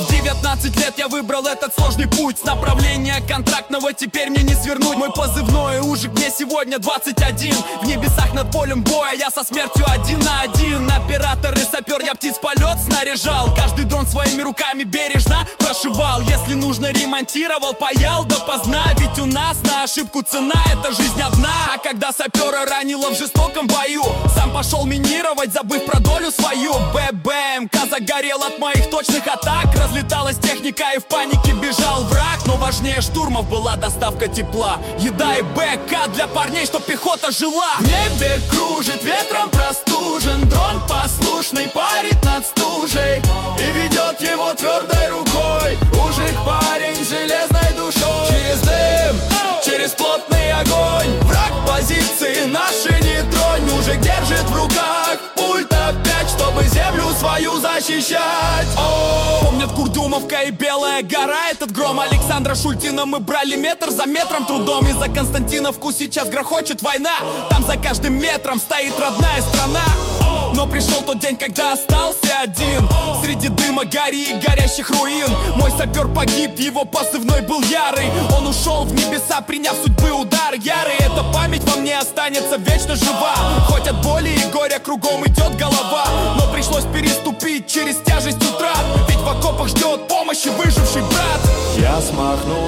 В 19 лет я выбрал этот сложный путь. С направления контрактного теперь мне не свернуть. Мой позывной Ужик, мне сегодня 21. В небесах над полем боя я со смертью 1 на 1. Оператор и сапер, я птиц полет снаряжал. Каждый дрон своими руками бережно прошивал. Если нужно, ремонтировал, паял допоздна. Ведь у нас на ошибку цена, это жизнь одна. А когда сапера ранило в жестоком бою, сам пошел минировать, забыв про долю свою. ББМК загорел от моих точных атак. Разлеталась техника и в панике бежал враг. Но важнее штурмов была доставка тепла, еда и БК для парней, чтоб пехота жила. В небе кружит, ветром простужен. Дрон послушный парит над стужей и ведет его твердой рукой. Ужик парень с железной душой. Через дым, через плотный огонь, враг позиции наши не тронь. Мужик держит в руках пульт опять, чтобы землю свою защищать. Помнят Курдюмовка и Белая гора. Этот гром Александра Шультина мы брали метр за метром трудом. И за Константиновку сейчас грохочет война. Там за каждым метром стоит родная страна. Но пришел тот день, когда остался один среди дыма, гари и горящих руин. Мой сапер погиб, его позывной был Ярый. Он ушел в небеса, приняв судьбы удар ярый. Эта память во мне останется вечно жива. Хоть от боли и горя кругом идет голова, но пришлось переступить через тяжесть утрат. Ведь в окопах ждет помощи выживший брат. Я смахнул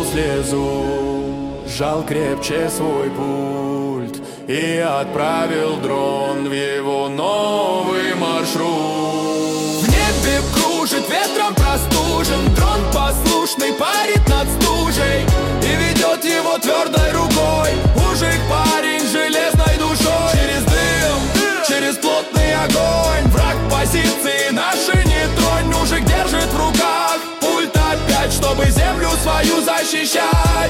слезу, сжал крепче свой пульт и отправил дрон в его новый маршрут. В небе кружит, ветром простужен. Дрон послушный парит над стужей и ведет его твердой рукой. Ужик парень с железной душой. Через дым, через плотный огонь, враг позиции наши не тронь. Ужик держит в руках пульт опять, чтобы землю свою защищать.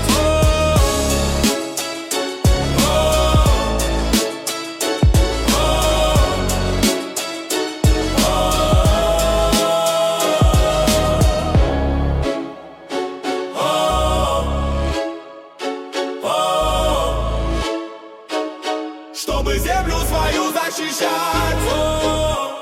Чтобы землю свою защищать.